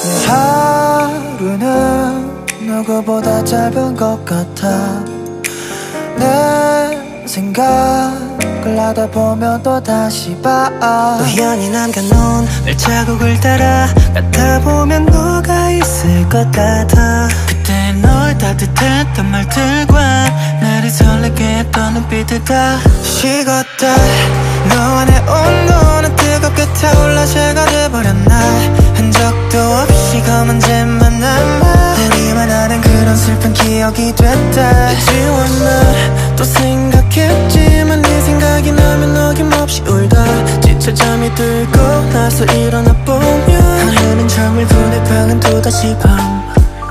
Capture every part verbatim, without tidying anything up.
하루는 누구보다 짧은 것 같아. 내 생각을 하다 보면 또 다시 봐. 우연히 남겨놓은 발자국을 따라 가다 보면 너가 있을 것 같아. 그때 너의 따뜻했던 말들과 나를 설레게 했던 눈빛들 다 식었다. 너와 내 온도는 뜨겁게 타올라 죄가 돼버렸나. 흔적도 없이 검은 잼만 남아 우리만 아는 그런 슬픈 기억이 됐다. 지웠나 또 생각했지만 네 생각이 나면 어김없이 울다. 지쳐 잠이 들고 나서 일어나 보면 하늘은 정밀고 내 방은 또다시 밤.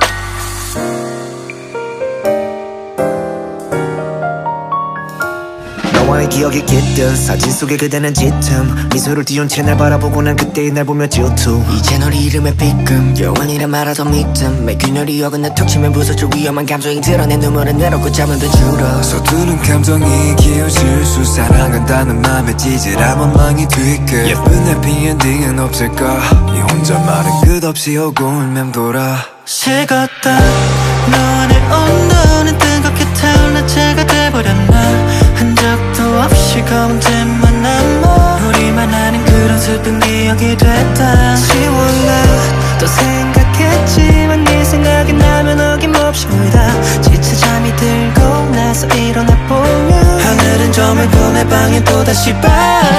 너와의 기억이 깃든 사진 속에 그대는 짙음 미소를 띄운 채 날 바라보고 난 그때의 날 보며 질투. 이제 널 이름에 삐끔 영원이란 말하던 믿음 매 균열이 어긋나 툭 치면 부서져 위험한 감정이 드러내 눈물은 내놓고 잠은 더 줄어. 서투른 감정이 기어질 수 사랑한다는 맘에 찌질한 원망이 뒤끝 예쁜 해피엔딩은 없을까. 이 혼잣말은 끝없이 오고 울면 돌아. 식었다. 너와 내 온도는 뜨겁게 타올라 죄가 돼버렸나. 흔적도 없이 검은 잼만 남아 우리만 아는 그런 슬픈 기억이 됐다. 지웠나 또 생각했지만 네 생각이 나면 어김없이 울다. 지쳐 잠이 들고 나서 일어나 보면 하늘은 저물고 내 방엔 또다시 밤.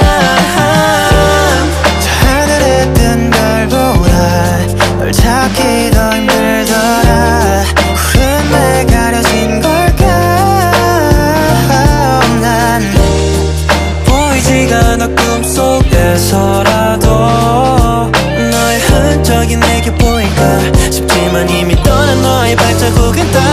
저 하늘에 뜬 별보다 널 찾기 더 힘들더라. 구름 내 가려진 걸까. 난 보이지가 않아 꿈속에서라도 너의 흔적이 내게 보일까 싶지만 이미 떠난 너의 발자국은 다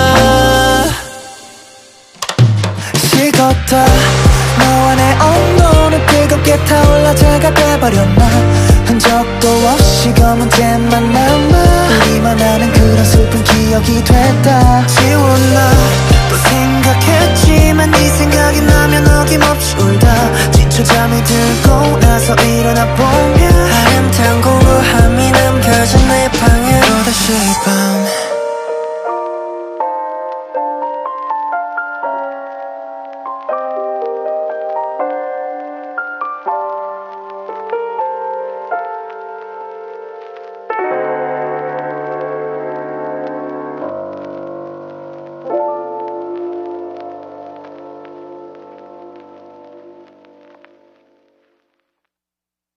식었다. 너와 내 온도는 뜨겁게 타올라 죄가 돼버렸나. 흔적도 없이 검은 잼만 남아 우리만 아는 그런 슬픈 기억이 됐다. 지웠나 또 생각했지만 네 생각이 나면 어김없이 울다. 지쳐 잠이 들고 나서 일어나 보면 아름다운